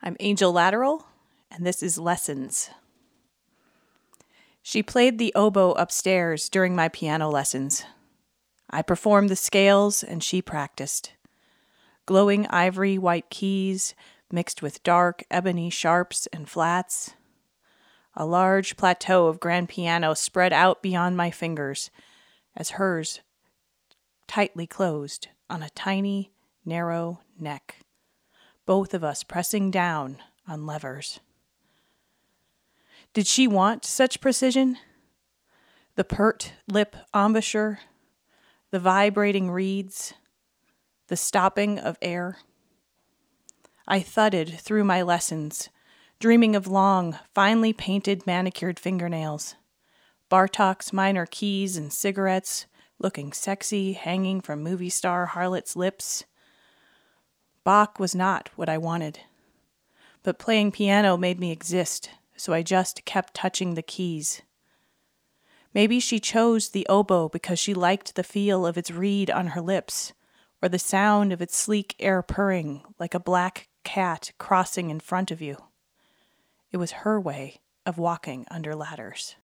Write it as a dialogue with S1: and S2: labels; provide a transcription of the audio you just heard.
S1: I'm Angel Lateral, and this is Lessons. She played the oboe upstairs during my piano lessons. I performed the scales, and she practiced. Glowing ivory white keys mixed with dark ebony sharps and flats. A large plateau of grand piano spread out beyond my fingers as hers tightly closed on a tiny, narrow neck. Both of us pressing down on levers. Did she want such precision? The pert lip embouchure, the vibrating reeds, the stopping of air. I thudded through my lessons, dreaming of long, finely painted manicured fingernails, Bartok's minor keys and cigarettes looking sexy hanging from movie star harlot's lips. Bach was not what I wanted, but playing piano made me exist, so I just kept touching the keys. Maybe she chose the oboe because she liked the feel of its reed on her lips, or the sound of its sleek air purring like a black cat crossing in front of you. It was her way of walking under ladders.